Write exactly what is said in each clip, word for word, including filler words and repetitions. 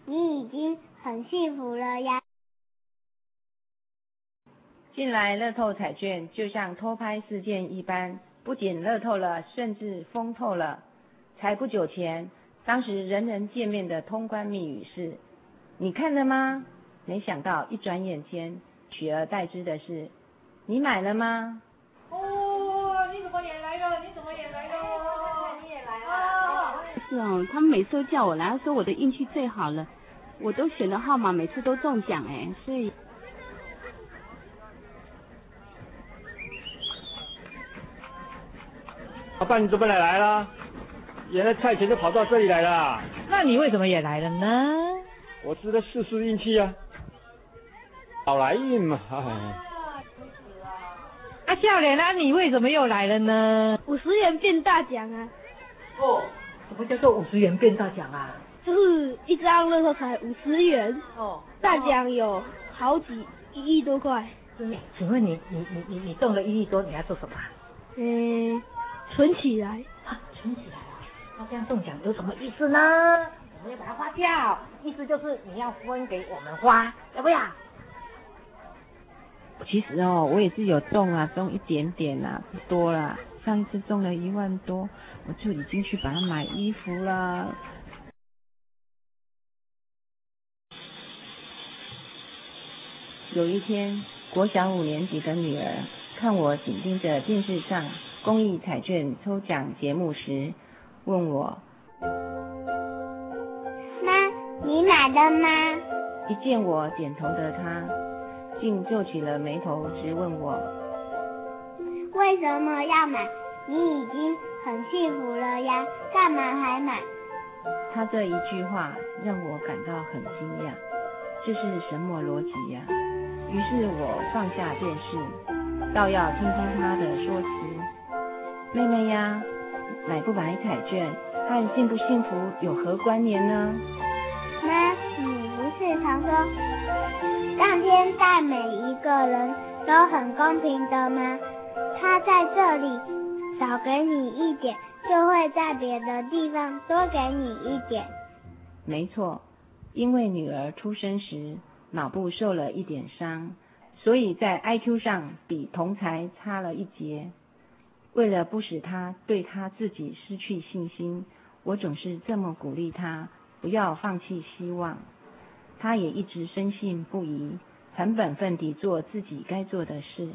你已经很幸福了呀。 近来乐透彩券就像偷拍事件一般，不仅乐透了，甚至疯透了。才不久前，当时人人见面的通关密语是你看了吗？没想到一转眼间，取而代之的是你买了吗？ 哦，你怎么也来了？你怎么也来了？你也来了？ 是哦，他们每次都叫我来，他说我的运气最好了，我都选的号码每次都中奖哎，所以。 阿爸，你怎么也来了？原来菜钱就跑到这里来了。 那你为什么也来了呢？ 我是在试试运气啊，好来运嘛，哎。 啊，笑脸啊，你为什么又来了呢？ 五十元变大奖啊！ 哦，什么叫做五十元变大奖啊？ 就是一张乐透彩五十元， 哦， 大奖有好几一亿多块。 嗯，请问你你你你你中了一亿多，你要做什么？ 嗯，存起来。 啊，存起来啊！那这样中奖有什么意思呢？我们要把它花掉，意思就是你要分给我们花，要不要？ 其实哦，我也是有中啊，中一点点啦，不多啦。上一次中了一万多，我就已经去把它买衣服了。有一天，国小五年级的女儿看我紧盯着电视上公益彩券抽奖节目时，问我： 妈，你买了吗？ 一见我点头的她，竟皱起了眉头，直问我： 为什么要买？你已经很幸福了呀，干嘛还买？ 她这一句话让我感到很惊讶，这是什么逻辑呀？于是我放下电视，倒要听听她的说辞。妹妹呀，买不买彩券和幸不幸福有何关联呢？ 妈，你不是常说上天待每一个人都很公平的吗？他在这里少给你一点，就会在别的地方多给你一点。 没错，因为女儿出生时脑部受了一点伤，所以在 I Q 上比同才差了一截。为了不使她对她自己失去信心，我总是这么鼓励她，不要放弃希望。她也一直深信不疑，很本分地做自己该做的事。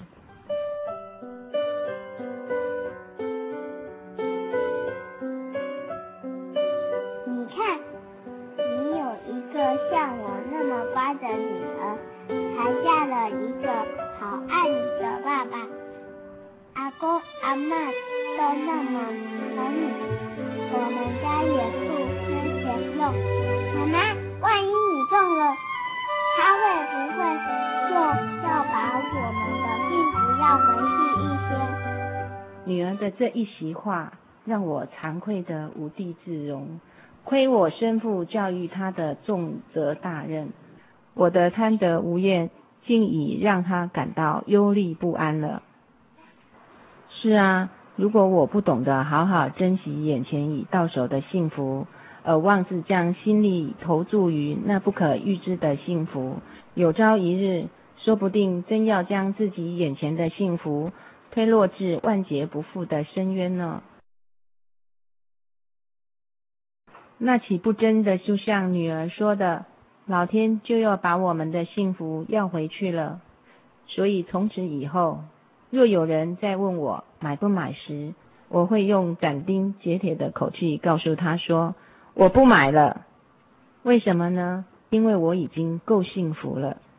你看，你有一个像我那么乖的女儿，还嫁了一个好爱你的爸爸，阿公阿嬷都那么疼你，我们家也不缺钱用。妈妈，万一你中了，他会不会就要把我们的幸福要回去一些？ 女儿的这一席话让我惭愧得无地自容，亏我身负教育她的重责大任，我的贪得无厌竟已让她感到忧虑不安了。是啊，如果我不懂得好好珍惜眼前已到手的幸福，而妄自将心力投注于那不可预知的幸福，有朝一日说不定真要将自己眼前的幸福推落至万劫不复的深渊呢。那岂不真的就像女儿说的，老天就要把我们的幸福要回去了。所以从此以后，若有人再问我买不买时，我会用斩钉截铁的口气告诉他说，我不买了。为什么呢？因为我已经够幸福了。